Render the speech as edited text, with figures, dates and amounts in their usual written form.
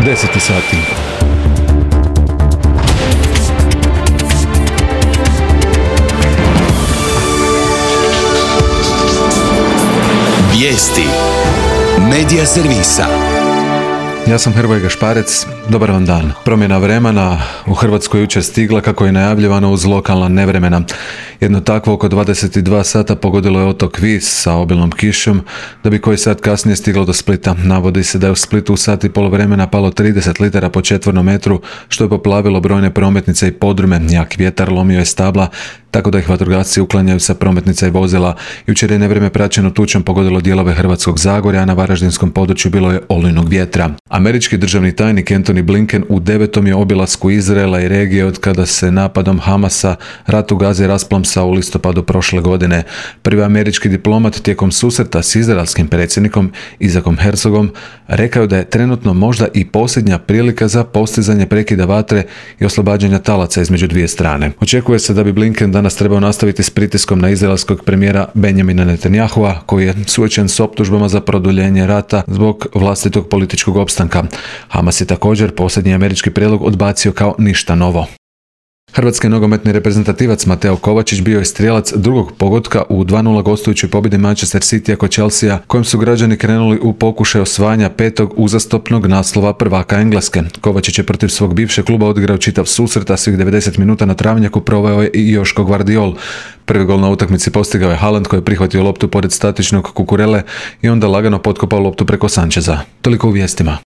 10 sati. Vijesti Medija servisa. Ja sam Hrvoje Gašparec, dobar vam dan. Promjena vremena u Hrvatskoj jučer stigla kako je najavljivano uz lokalna nevremena. Jedno takvo oko 22 sata pogodilo je otok Vis sa obilnom kišom, da bi koji sat kasnije stiglo do Splita. Navodi se da je u Splitu u sat i pol vremena palo 30 litara po četvornom metru, što je poplavilo brojne prometnice i podrume. Jak vjetar lomio je stabla, tako da ih vatrogasci uklanjaju sa prometnica i vozila. Jučer je nevrijeme praćeno tučom pogodilo dijelove Hrvatskog Zagorja, a na varaždinskom području bilo je olujnog vjetra. Američki državni tajnik Antony Blinken u 9. je obilasku Izraela i regije od kada se napadom Hamasa rat u Gazi rasplamsao u listopadu prošle godine. Prvi američki diplomat tijekom susreta s izraelskim predsjednikom Isaacom Herzogom rekao da je trenutno možda i posljednja prilika za postizanje prekida vatre i oslobađanja talaca između dvije strane. Očekuje se da bi Blinken danas trebao nastaviti s pritiskom na izraelskog premijera Benjamina Netanyahua, koji je suočen s optužbama za produljenje rata zbog vlastitog političkog opstanka. Hamas je također posljednji američki prijedlog odbacio kao ništa novo. Hrvatski nogometni reprezentativac Mateo Kovačić bio je strijelac drugog pogotka u 2:0 gostujućoj pobjedi Manchester Citya kod Chelsea, kojim su građani krenuli u pokušaj osvajanja 5. uzastopnog naslova prvaka Engleske. Kovačić je protiv svog bivšeg kluba odigrao čitav susret, a svih 90 minuta na travnjaku proveo je i Joško Gvardiol. Prvi gol na utakmici postigao je Haaland, koji je prihvatio loptu pored statičnog Kukurele i onda lagano potkopao loptu preko Sancheza. Toliko u vijestima.